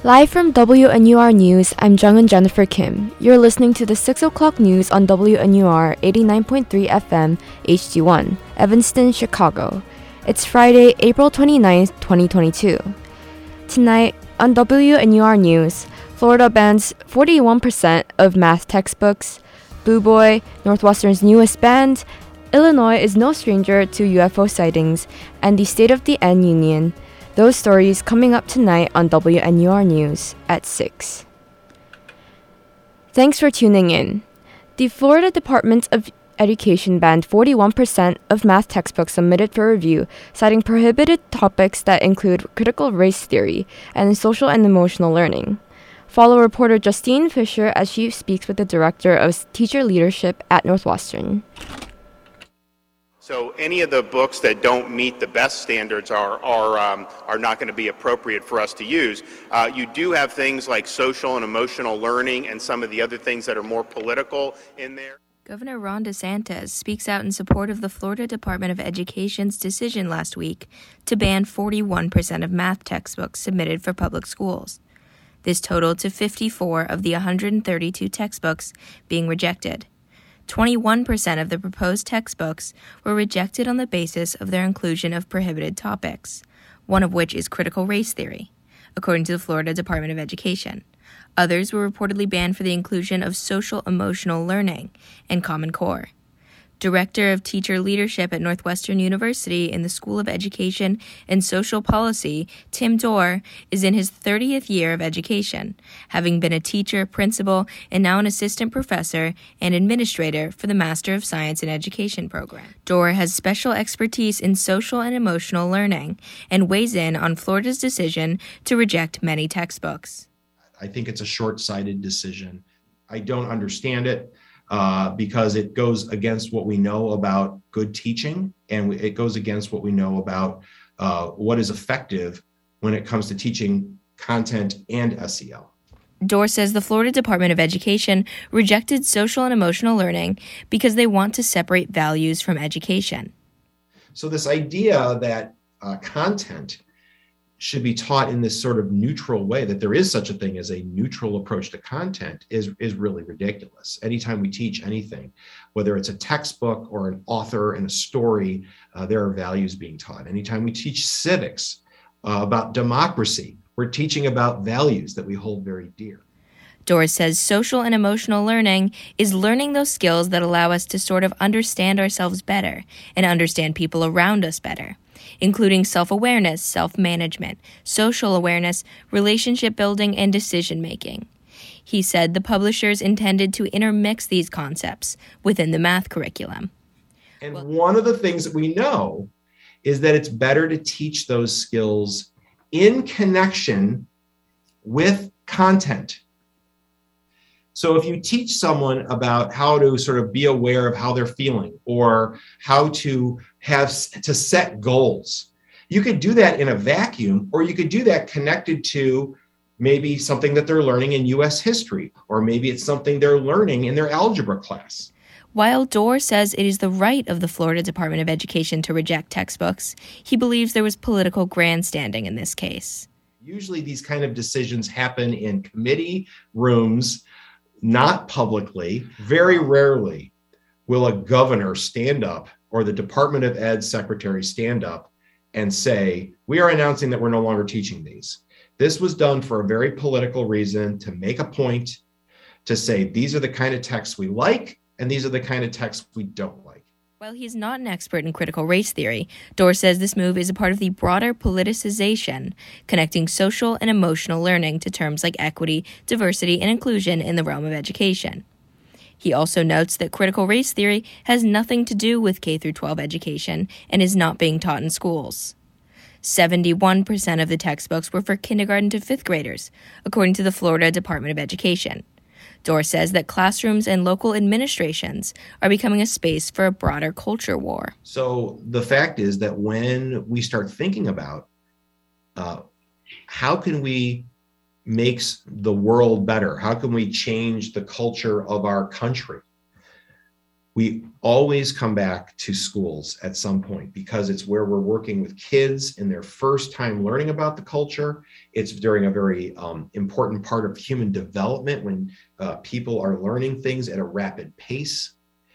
Live from WNUR News, I'm Jungin Jennifer Kim. You're listening to the 6 o'clock news on WNUR 89.3 FM HD1, Evanston, Chicago. It's Friday, April 29th, 2022. Tonight on WNUR News, Florida bans 41% of math textbooks, Blue Boy, Northwestern's newest band, Illinois is no stranger to UFO sightings, and the State of the Union. Those stories coming up tonight on WNUR News at 6. Thanks for tuning in. The Florida Department of Education banned 41% of math textbooks submitted for review, citing prohibited topics that include critical race theory and social and emotional learning. Follow reporter Justine Fisher as she speaks with the Director of Teacher Leadership at Northwestern. So any of the books that don't meet the best standards are not going to be appropriate for us to use. You do have things like social and emotional learning and some of the other things that are more political in there. Governor Ron DeSantis speaks out in support of the Florida Department of Education's decision last week to ban 41% of math textbooks submitted for public schools. This totaled to 54 of the 132 textbooks being rejected. 21% of the proposed textbooks were rejected on the basis of their inclusion of prohibited topics, one of which is critical race theory, according to the Florida Department of Education. Others were reportedly banned for the inclusion of social emotional learning and Common Core. Director of Teacher Leadership at Northwestern University in the School of Education and Social Policy, Tim Dorr, is in his 30th year of education, having been a teacher, principal, and now an assistant professor and administrator for the Master of Science in Education program. Dorr has special expertise in social and emotional learning and weighs in on Florida's decision to reject many textbooks. I think it's a short-sighted decision. I don't understand it. Because it goes against what we know about good teaching, and it goes against what we know about what is effective when it comes to teaching content and SEL. Dorr says the Florida Department of Education rejected social and emotional learning because they want to separate values from education. So this idea that content should be taught in this sort of neutral way, that there is such a thing as a neutral approach to content is really ridiculous. Anytime we teach anything, whether it's a textbook or an author and a story, there are values being taught. Anytime we teach civics about democracy, we're teaching about values that we hold very dear. Dorr says social and emotional learning is learning those skills that allow us to sort of understand ourselves better and understand people around us better, including self-awareness, self-management, social awareness, relationship building, and decision-making. He said the publishers intended to intermix these concepts within the math curriculum. And one of the things that we know is that it's better to teach those skills in connection with content. So if you teach someone about how to sort of be aware of how they're feeling or how to set goals, you could do that in a vacuum, or you could do that connected to maybe something that they're learning in U.S. history, or maybe it's something they're learning in their algebra class. While Dorr says it is the right of the Florida Department of Education to reject textbooks, he believes there was political grandstanding in this case. Usually these kind of decisions happen in committee rooms, not publicly. Very rarely will a governor stand up or the Department of Ed secretary stand up and say, we are announcing that we're no longer teaching these. This was done for a very political reason, to make a point, to say these are the kind of texts we like and these are the kind of texts we don't like. While he's not an expert in critical race theory, Dorr says this move is a part of the broader politicization, connecting social and emotional learning to terms like equity, diversity, and inclusion in the realm of education. He also notes that critical race theory has nothing to do with K-12 education and is not being taught in schools. 71% of the textbooks were for kindergarten to fifth graders, according to the Florida Department of Education. Dorr says that classrooms and local administrations are becoming a space for a broader culture war. So the fact is that when we start thinking about how can we make the world better, how can we change the culture of our country, we always come back to schools at some point because it's where we're working with kids in their first time learning about the culture. It's during a very important part of human development when people are learning things at a rapid pace.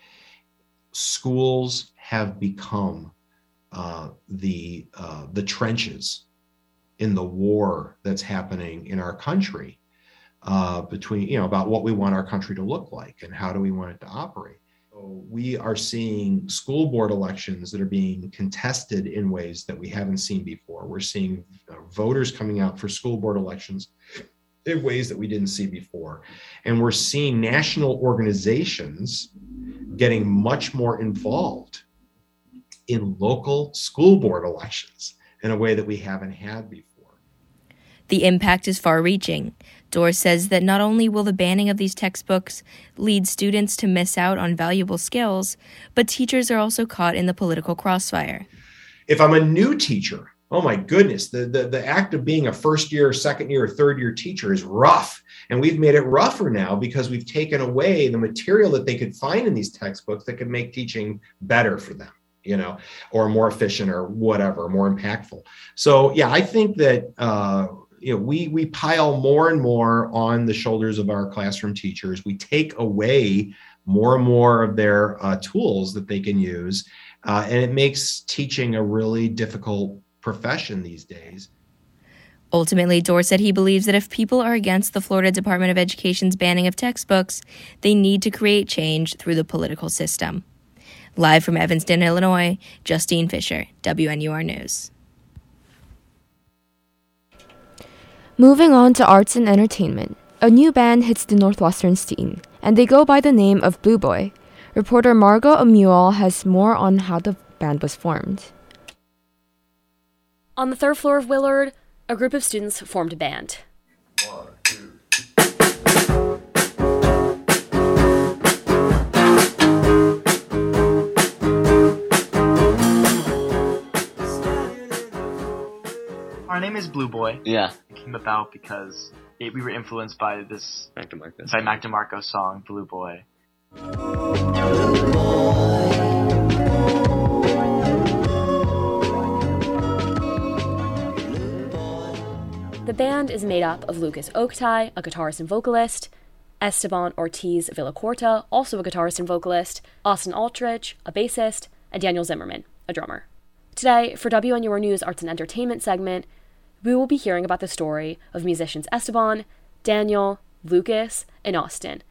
Schools have become the trenches in the war that's happening in our country between, about what we want our country to look like and how do we want it to operate. So we are seeing school board elections that are being contested in ways that we haven't seen before. We're seeing voters coming out for school board elections in ways that we didn't see before. And we're seeing national organizations getting much more involved in local school board elections in a way that we haven't had before. The impact is far-reaching. Dorr says that not only will the banning of these textbooks lead students to miss out on valuable skills, but teachers are also caught in the political crossfire. If I'm a new teacher, oh my goodness, the act of being a first year, second year, or third year teacher is rough. And we've made it rougher now because we've taken away the material that they could find in these textbooks that could make teaching better for them, or more efficient or whatever, more impactful. So yeah, I think that we pile more and more on the shoulders of our classroom teachers. We take away more and more of their tools that they can use, and it makes teaching a really difficult profession these days. Ultimately, Dorr said he believes that if people are against the Florida Department of Education's banning of textbooks, they need to create change through the political system. Live from Evanston, Illinois, Justine Fisher, WNUR News. Moving on to arts and entertainment, a new band hits the Northwestern scene, and they go by the name of Blue Boy. Reporter Margot Amuel has more on how the band was formed. On the third floor of Willard, a group of students formed a band. 1, 2. Our name is Blue Boy. Yeah. It came about because we were influenced by this Mac DeMarco. by Mac DeMarco song, Blue Boy. The band is made up of Lucas Oktay, a guitarist and vocalist, Esteban Ortiz Villacorta, also a guitarist and vocalist, Austin Aldrich, a bassist, and Daniel Zimmerman, a drummer. Today, for WNUR News Arts and Entertainment segment, we will be hearing about the story of musicians Esteban, Daniel, Lucas, and Austin.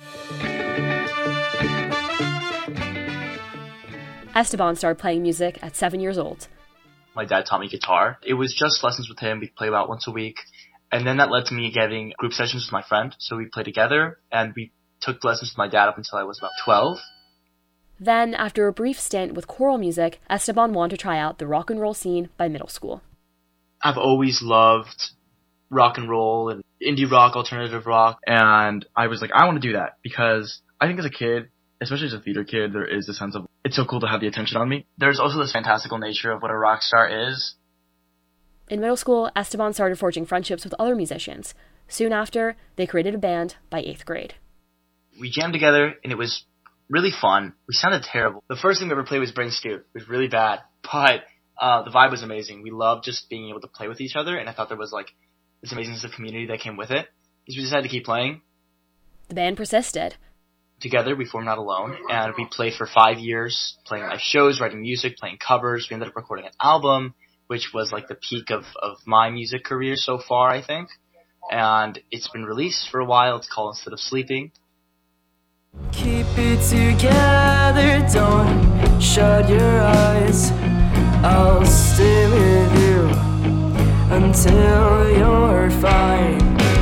Esteban started playing music at 7 years old. My dad taught me guitar. It was just lessons with him. We'd play about once a week. And then that led to me getting group sessions with my friend. So we played together, and we took lessons with my dad up until I was about 12. Then, after a brief stint with choral music, Esteban wanted to try out the rock and roll scene by middle school. I've always loved rock and roll and indie rock, alternative rock, and I was like, I want to do that because I think as a kid, especially as a theater kid, there is a sense of, it's so cool to have the attention on me. There's also this fantastical nature of what a rock star is. In middle school, Esteban started forging friendships with other musicians. Soon after, they created a band by 8th grade. We jammed together, and it was really fun. We sounded terrible. The first thing we ever played was Brain Stew. It was really bad, but the vibe was amazing. We loved just being able to play with each other, and I thought there was like this amazing sense of community that came with it. So we decided to keep playing. The band persisted. Together, we formed Not Alone, and we played for 5 years, playing live shows, writing music, playing covers. We ended up recording an album, which was like the peak of my music career so far, I think. And it's been released for a while. It's called Instead of Sleeping. Keep it together, don't shut your eyes. I'll stay with you until you're fine.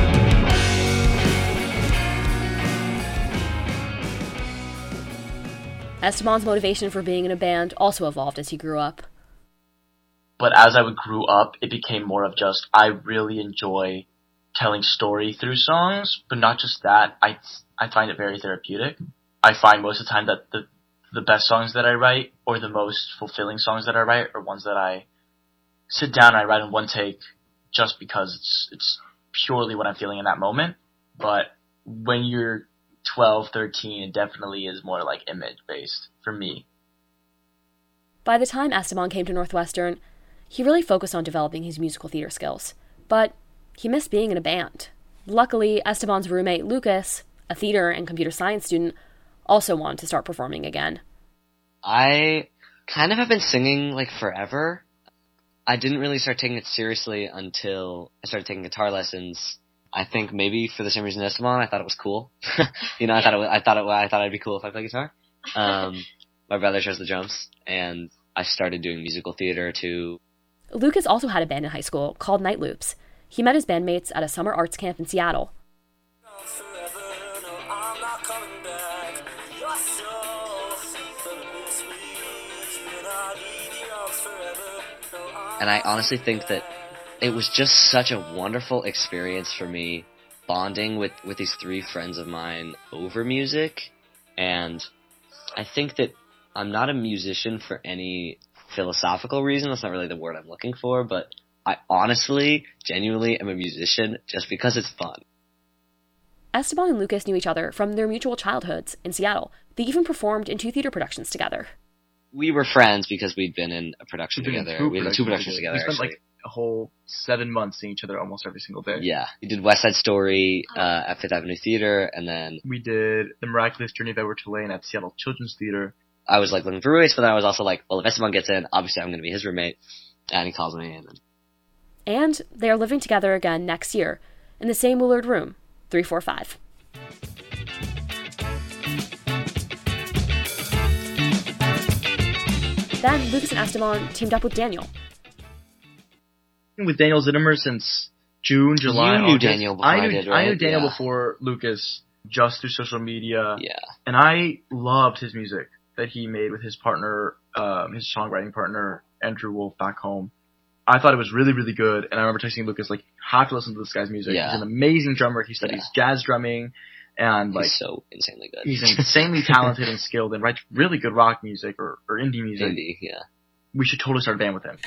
Esteban's motivation for being in a band also evolved as he grew up. But as I grew up, it became more of just, I really enjoy telling story through songs, but not just that. I find it very therapeutic. I find most of the time that the best songs that I write, or the most fulfilling songs that I write, are ones that I sit down and I write in one take just because it's purely what I'm feeling in that moment. But when you're 12, 13, it definitely is more like image-based for me. By the time Esteban came to Northwestern, he really focused on developing his musical theater skills. But he missed being in a band. Luckily, Esteban's roommate, Lucas, a theater and computer science student, also wanted to start performing again. I kind of have been singing, like, forever. I didn't really start taking it seriously until I started taking guitar lessons. I think maybe for the same reason as Esteban, I thought it was cool. I thought I'd be cool if I played guitar. My brother chose the drums, and I started doing musical theater too. Lucas also had a band in high school called Night Loops. He met his bandmates at a summer arts camp in Seattle. And I honestly think that it was just such a wonderful experience for me, bonding with these three friends of mine over music. And I think that I'm not a musician for any philosophical reason. That's not really the word I'm looking for, but I honestly, genuinely am a musician just because it's fun. Esteban and Lucas knew each other from their mutual childhoods in Seattle. They even performed in 2 theater productions together. We were friends because we'd been in a production together. We did 2 productions together, We spent actually. like a whole 7 months seeing each other almost every single day. Yeah. We did West Side Story at Fifth Avenue Theater, and then We did The Miraculous Journey of Edward Tulane at Seattle Children's Theater. I was like looking for roommates, but then I was also like, well, if Esteban gets in, obviously I'm going to be his roommate. And he calls me in. And they are living together again next year in the same Willard room, 345. Then Lucas and Esteban teamed up with Daniel. With Daniel Zinnemer since June, July, You knew August. Daniel before I did, right? I knew Daniel Yeah. before Lucas, just through social media. Yeah. And I loved his music that he made with his partner, his songwriting partner, Andrew Wolf, back home. I thought it was really, really good, and I remember texting Lucas, like, have to listen to this guy's music. Yeah. He's an amazing drummer. He studies jazz drumming, and, like, He's so insanely good. he's insanely talented and skilled and writes really good rock music or indie music. Indie, yeah. We should totally start a band with him.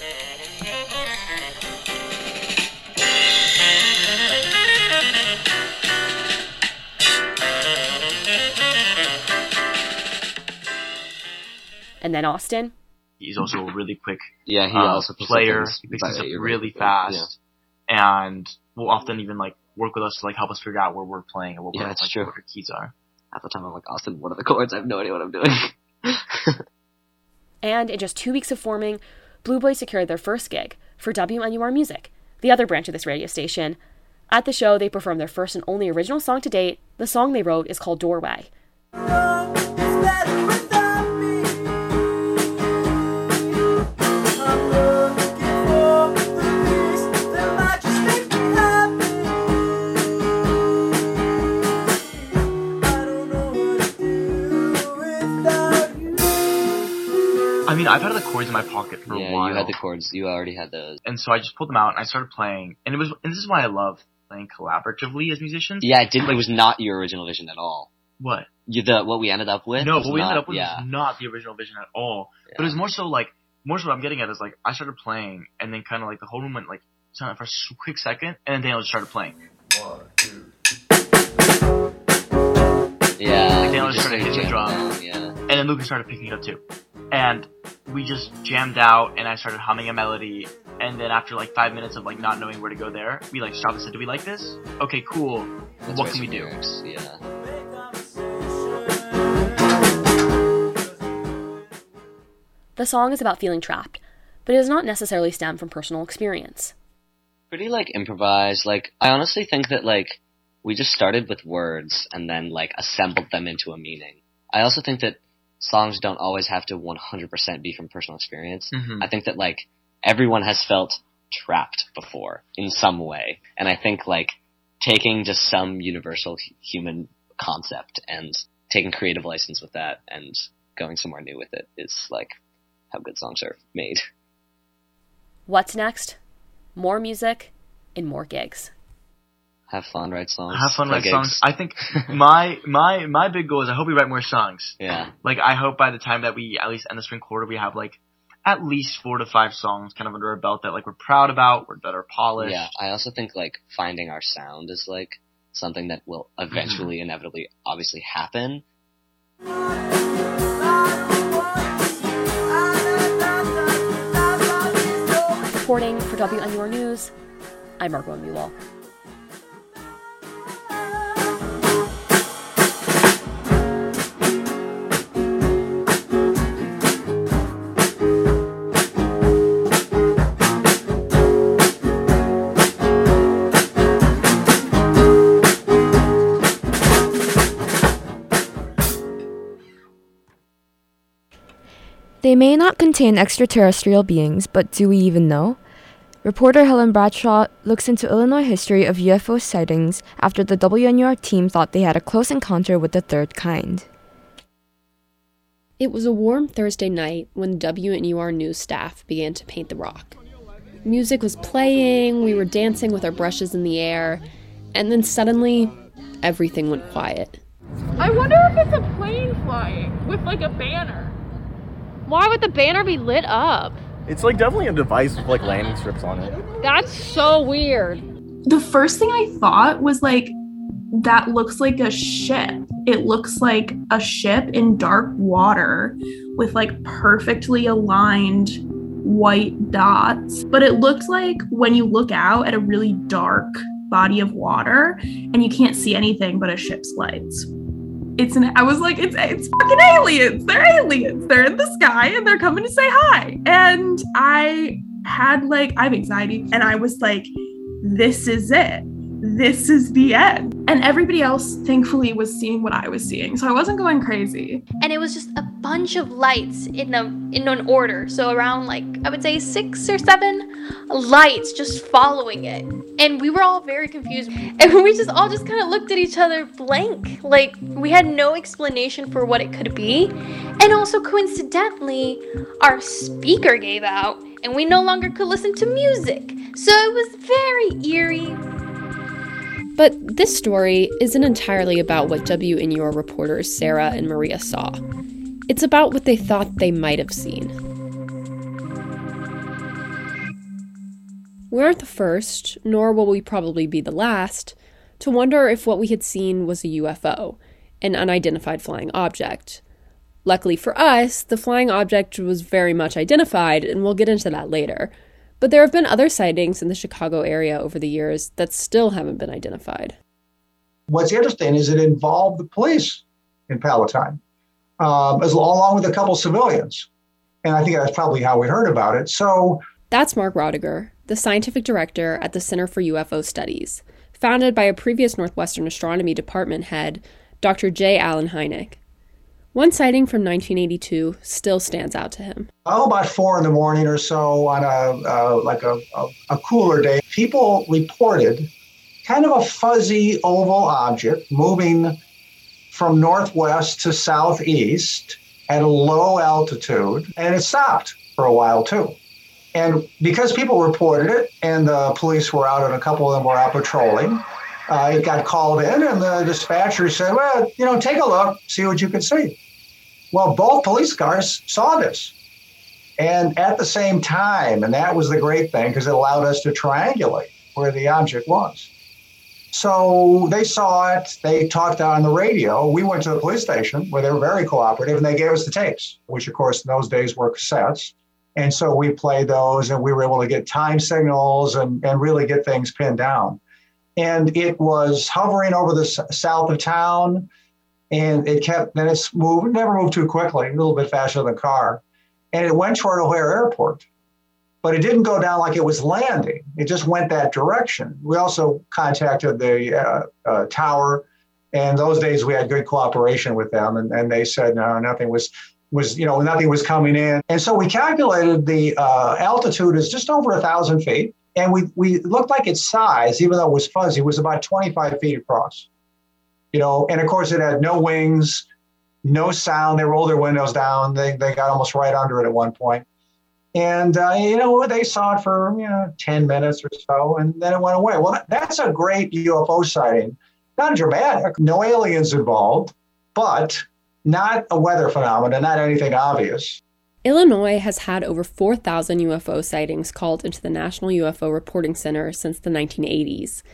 And then Austin. He's also a really quick Yeah, he also picks up player. things He picks by things up ear, really right? fast, and will often even like work with us to like help us figure out where we're playing and what Yeah, we're that's like, true. what our keys are. Half the time I'm like, Austin, what are the chords? I have no idea what I'm doing. And in just 2 weeks of forming, Blue Boys secured their first gig for WNUR Music, the other branch of this radio station. At the show, they performed their first and only original song to date. The song they wrote is called Doorway. I mean, I've had the chords in my pocket for a Yeah, while. you had the chords. You already had those. And so I just pulled them out and I started playing. And this is why I love playing collaboratively as musicians. Yeah, it was not your original vision at all. What? What we ended up with? No, was what we ended not- up with yeah. was not the original vision at all. Yeah. But it was more so what I'm getting at is like, I started playing and then kind of like the whole room went like silent for a quick second and then Daniel just started playing. 1, 2. Yeah. Daniel we just started hitting the jammed drum. down, yeah. And then Lucas started picking it up too. And we just jammed out and I started humming a melody. And then after like 5 minutes of like not knowing where to go there, we like stopped and said, do we like this? Okay, cool. Let's What write can we some do? lyrics, yeah. The song is about feeling trapped, but it does not necessarily stem from personal experience. Pretty, like, improvised. Like, I honestly think that, like, we just started with words and then, like, assembled them into a meaning. I also think that songs don't always have to 100% be from personal experience. Mhm. I think that, like, everyone has felt trapped before in some way. And I think, like, taking just some universal human concept and taking creative license with that and going somewhere new with it is, like, how good songs are made. What's next? More music and more gigs. Have fun, write songs. Have fun play writing gigs. songs. I think my big goal is I hope we write more songs. Yeah. Like I hope by the time that we at least end the spring quarter we have like at least 4 to 5 songs kind of under our belt that like we're proud about, that are polished. Yeah, I also think like finding our sound is like something that will eventually, inevitably, obviously happen. Reporting for WNUR News, I'm Margot Mulall. They may not contain extraterrestrial beings, but do we even know? Reporter Helen Bradshaw looks into Illinois history of UFO sightings after the WNUR team thought they had a close encounter with the third kind. It was a warm Thursday night when WNUR news staff began to paint the rock. Music was playing, we were dancing with our brushes in the air, and then suddenly, everything went quiet. I wonder if it's a plane flying with like a banner. Why would the banner be lit up? It's like definitely a device with like landing strips on it. That's so weird. The first thing I thought was like, that looks like a ship. It looks like a ship in dark water with like perfectly aligned white dots. But it looks like when you look out at a really dark body of water and you can't see anything but a ship's lights. I was like, it's fucking aliens. They're aliens. They're in the sky and they're coming to say hi. And I have anxiety. And I was like, this is it. This is the end. And everybody else, thankfully, was seeing what I was seeing. So I wasn't going crazy. And it was just a bunch of lights in an order. So around I would say 6 or 7 lights just following it. And we were all very confused. And we all just kind of looked at each other blank. Like we had no explanation for what it could be. And also coincidentally, our speaker gave out and we no longer could listen to music. So it was very eerie. But this story isn't entirely about what WNUR reporters Sarah and Maria saw. It's about what they thought they might have seen. We aren't the first, nor will we probably be the last, to wonder if what we had seen was a UFO, an unidentified flying object. Luckily for us, the flying object was very much identified, and we'll get into that later. But there have been other sightings in the Chicago area over the years that still haven't been identified. What's interesting is it involved the police in Palatine, along with a couple civilians. And I think that's probably how we heard about it. So that's Mark Rodiger, the scientific director at the Center for UFO Studies, founded by a previous Northwestern Astronomy Department head, Dr. J. Allen Hynek. One sighting from 1982 still stands out to him. About 4 a.m. or so on a cooler day, people reported kind of a fuzzy oval object moving from northwest to southeast at a low altitude, and it stopped for a while too. And because people reported it and the police were out and a couple of them were out patrolling, it got called in and the dispatcher said, well, take a look, see what you can see. Well, both police cars saw this. And at the same time, and that was the great thing because it allowed us to triangulate where the object was. So they saw it, they talked on the radio. We went to the police station where they were very cooperative and they gave us the tapes, which of course in those days were cassettes. And so we played those and we were able to get time signals and really get things pinned down. And it was hovering over the south of town. And it never moved too quickly, a little bit faster than a car. And it went toward O'Hare Airport, but it didn't go down like it was landing. It just went that direction. We also contacted the tower, and those days we had good cooperation with them. And they said, no, nothing nothing was coming in. And so we calculated the altitude is just over 1,000 feet. And we looked like its size, even though it was fuzzy, was about 25 feet across. And of course it had no wings, no sound. They rolled their windows down. They got almost right under it at one point. And, they saw it for, 10 minutes or so, and then it went away. Well, that's a great UFO sighting. Not dramatic, no aliens involved, but not a weather phenomenon, not anything obvious. Illinois has had over 4,000 UFO sightings called into the National UFO Reporting Center since the 1980s.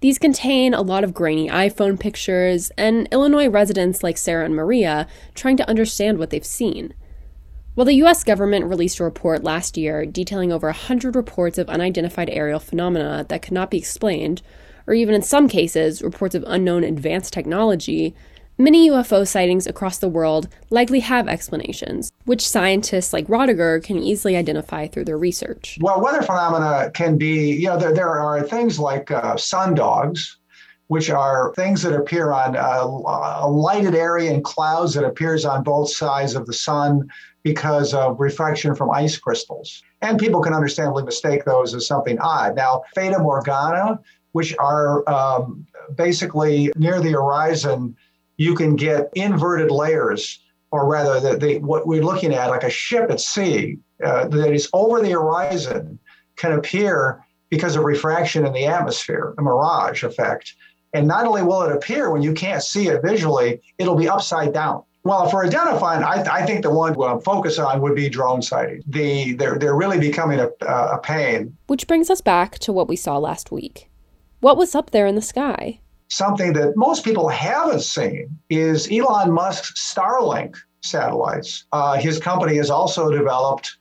These contain a lot of grainy iPhone pictures and Illinois residents like Sarah and Maria trying to understand what they've seen. While the U.S. government released a report last year detailing over 100 reports of unidentified aerial phenomena that could not be explained, or even in some cases, reports of unknown advanced technology, many UFO sightings across the world likely have explanations, which scientists like Roediger can easily identify through their research. Well, weather phenomena can be, there are things like sundogs, which are things that appear on a lighted area in clouds that appears on both sides of the sun because of refraction from ice crystals. And people can understandably mistake those as something odd. Now, Fata Morgana, which are basically near the horizon, you can get inverted layers, or rather, what we're looking at, like a ship at sea that is over the horizon, can appear because of refraction in the atmosphere, a mirage effect. And not only will it appear when you can't see it visually, it'll be upside down. Well, for identifying, I think the one we'll focus on would be drone sightings. They're really becoming a pain. Which brings us back to what we saw last week. What was up there in the sky? Something that most people haven't seen is Elon Musk's Starlink satellites. His company has also developed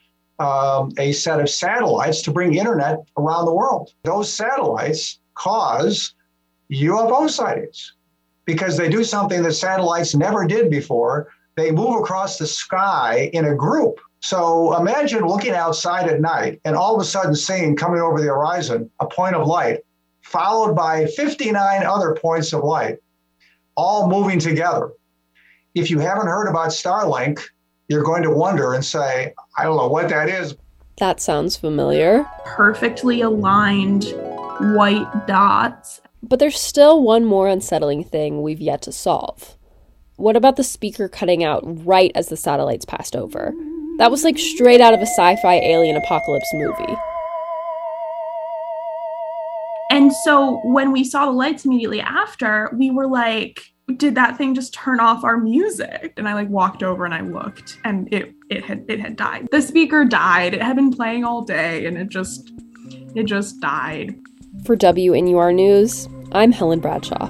a set of satellites to bring internet around the world. Those satellites cause UFO sightings because they do something that satellites never did before. They move across the sky in a group. So imagine looking outside at night and all of a sudden seeing coming over the horizon a point of light followed by 59 other points of light, all moving together. If you haven't heard about Starlink, you're going to wonder and say, I don't know what that is. That sounds familiar. Perfectly aligned white dots. But there's still one more unsettling thing we've yet to solve. What about the speaker cutting out right as the satellites passed over? That was like straight out of a sci-fi alien apocalypse movie. And so when we saw the lights immediately after, we were like, did that thing just turn off our music? And I walked over and I looked, and it had died. The speaker died. It had been playing all day, and it just died. For WNUR News, I'm Helen Bradshaw.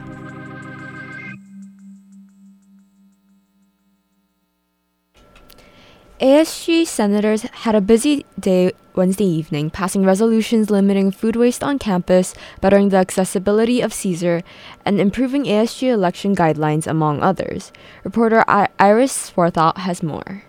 ASG senators had a busy day Wednesday evening, passing resolutions limiting food waste on campus, bettering the accessibility of Caesar, and improving ASG election guidelines, among others. Reporter Iris Swarthout has more.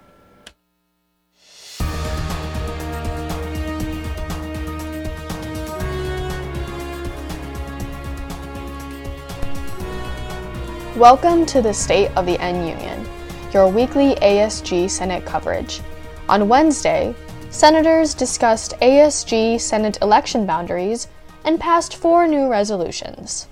Welcome to the State of the N Union, your weekly ASG Senate coverage. On Wednesday, senators discussed ASG Senate election boundaries and passed 4 new resolutions.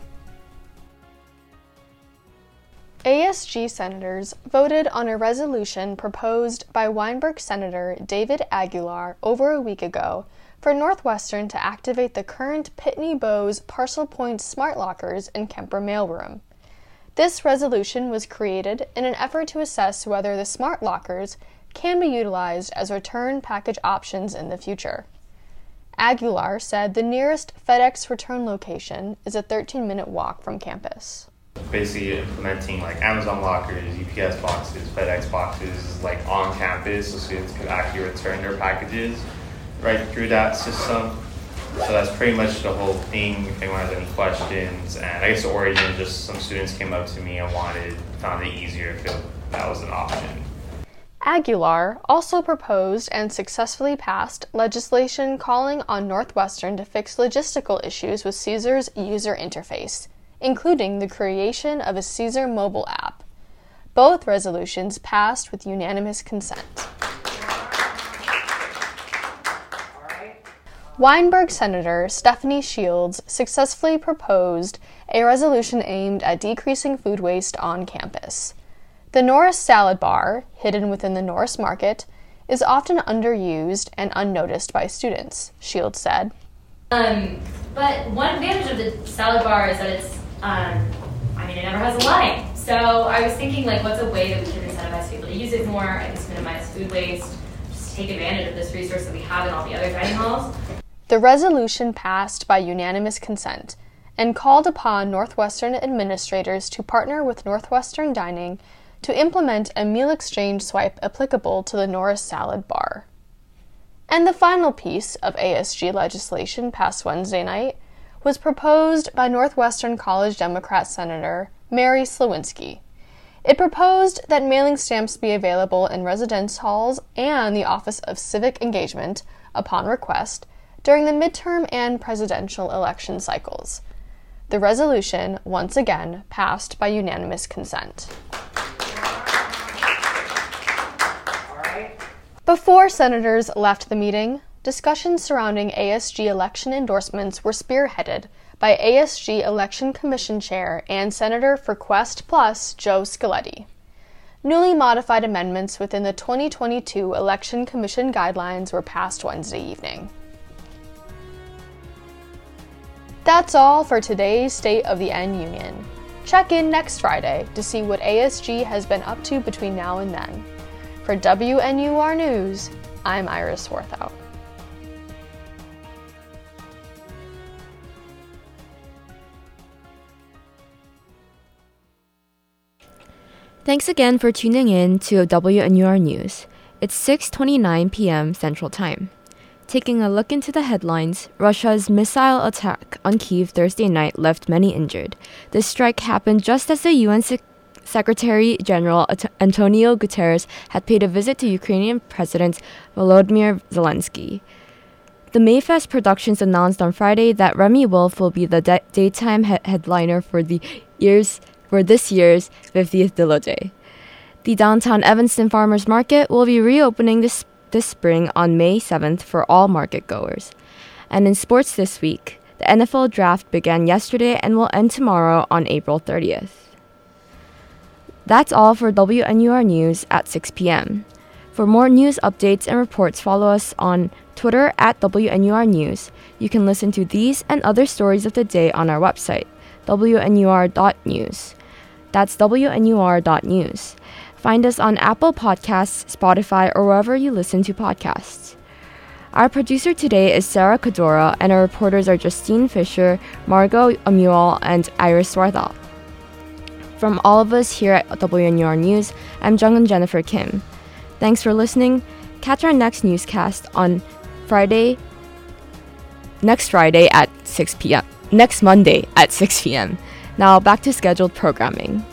ASG senators voted on a resolution proposed by Weinberg Senator David Aguilar over a week ago for Northwestern to activate the current Pitney Bowes Parcel Point smart lockers in Kemper mailroom. This resolution was created in an effort to assess whether the smart lockers can be utilized as return package options in the future. Aguilar said the nearest FedEx return location is a 13-minute walk from campus. Basically implementing Amazon lockers, UPS boxes, FedEx boxes on campus so students could actually return their packages right through that system. So that's pretty much the whole thing. If anyone has any questions, and I guess the origin, just some students came up to me and found it easier if that was an option. Aguilar also proposed and successfully passed legislation calling on Northwestern to fix logistical issues with Caesar's user interface, including the creation of a Caesar mobile app. Both resolutions passed with unanimous consent. Weinberg Senator Stephanie Shields successfully proposed a resolution aimed at decreasing food waste on campus. The Norris Salad Bar, hidden within the Norris Market, is often underused and unnoticed by students, Shields said. But one advantage of the salad bar is that it's, it never has a line. So I was thinking, what's a way that we can incentivize people to use it more, I guess minimize food waste, just take advantage of this resource that we have in all the other dining halls. The resolution passed by unanimous consent, and called upon Northwestern administrators to partner with Northwestern Dining to implement a meal exchange swipe applicable to the Norris Salad Bar. And the final piece of ASG legislation passed Wednesday night was proposed by Northwestern College Democrat Senator Mary Slawinski. It proposed that mailing stamps be available in residence halls and the Office of Civic Engagement upon request during the midterm and presidential election cycles. The resolution, once again, passed by unanimous consent. Before senators left the meeting, discussions surrounding ASG election endorsements were spearheaded by ASG Election Commission Chair and Senator for Quest Plus Joe Scaletti. Newly modified amendments within the 2022 Election Commission guidelines were passed Wednesday evening. That's all for today's State of the Union. Check in next Friday to see what ASG has been up to between now and then. For WNUR News, I'm Iris Swarthout. Thanks again for tuning in to WNUR News. It's 6:29 p.m. Central Time. Taking a look into the headlines, Russia's missile attack on Kyiv Thursday night left many injured. This strike happened just as the UN Secretary General Antonio Guterres had paid a visit to Ukrainian President Volodymyr Zelensky. The Mayfest Productions announced on Friday that Remy Wolf will be the daytime headliner for this year's 50th Déloge. The downtown Evanston Farmers Market will be reopening this spring on May 7th for all market goers. And in sports this week, the NFL draft began yesterday and will end tomorrow on April 30th. That's all for WNUR News at 6 p.m. For more news updates and reports, follow us on Twitter at WNUR News. You can listen to these and other stories of the day on our website, WNUR.news. That's WNUR.news. Find us on Apple Podcasts, Spotify, or wherever you listen to podcasts. Our producer today is Sarah Kadora, and our reporters are Justine Fisher, Margot Amuel, and Iris Swarthout. From all of us here at WNUR News, I'm Jung-eun Jennifer Kim. Thanks for listening. Catch our next newscast on next Friday at 6 p.m. Next Monday at 6 p.m. Now back to scheduled programming.